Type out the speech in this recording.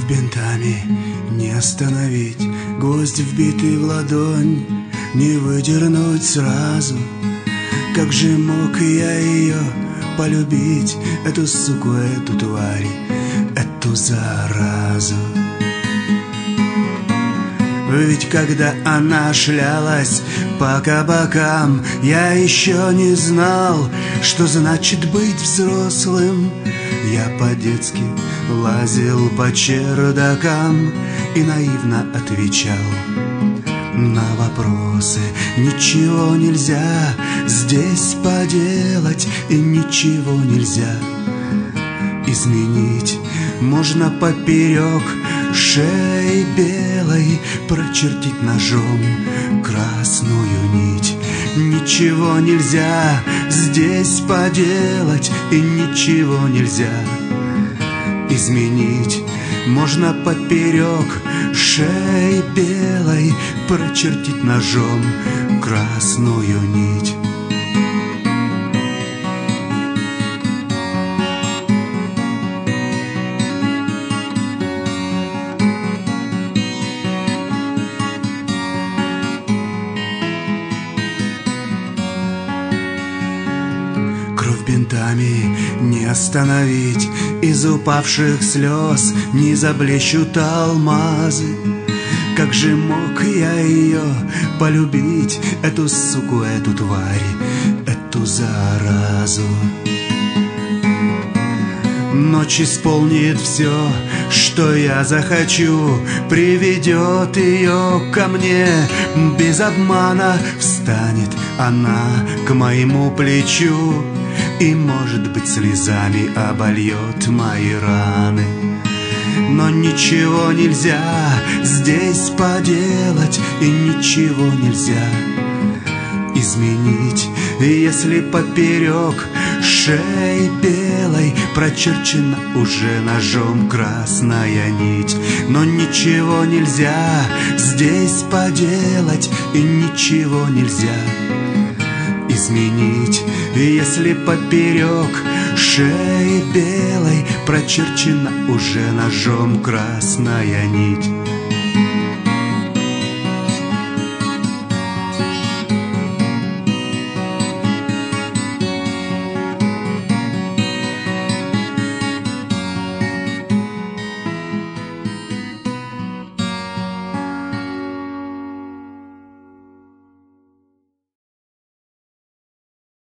Кровь бинтами не остановить, гвоздь вбитый в ладонь не выдернуть сразу. Как же мог я ее полюбить, эту суку, эту тварь, эту заразу? Ведь когда она шлялась по кабакам, я еще не знал, что значит быть взрослым. Я по-детски лазил по чердакам и наивно отвечал на вопросы. Ничего нельзя здесь поделать, и ничего нельзя изменить. Можно поперек шеи белой прочертить ножом красную нить. Ничего нельзя здесь поделать, и ничего нельзя изменить. Можно поперек шеи белой прочертить ножом красную нить. Кровь бинтами не остановить, из упавших слез не заблещут алмазы. Как же мог я ее полюбить, эту суку, эту тварь, эту заразу? Ночь исполнит все, что я захочу, приведет ее ко мне без обмана. Встанет она к моему плечу и, может быть, слезами обольет мои раны. Но ничего нельзя здесь поделать, и ничего нельзя изменить. Если поперек шеи белой прочерчена уже ножом красная нить. Но ничего нельзя здесь поделать, и ничего нельзя изменить. Если поперек шеи белой прочерчена уже ножом красная нить.